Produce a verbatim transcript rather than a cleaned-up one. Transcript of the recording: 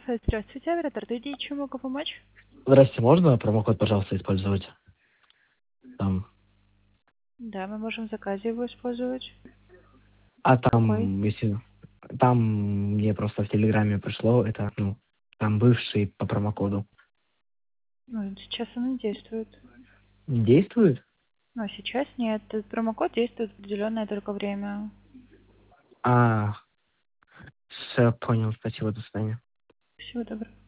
кафе. Здравствуйте, оператор Д, чем могу помочь? Здрасте, можно промокод, пожалуйста, использовать? Там. Да, мы можем в заказе его использовать. А Какой? там, если... Там мне просто в Телеграме пришло, это, ну, там бывший по промокоду. Ну, сейчас он не действует. Не действует? Но сейчас нет. Этот промокод действует в определенное только время. А, все, понял, спасибо, до свидания. Всего доброго.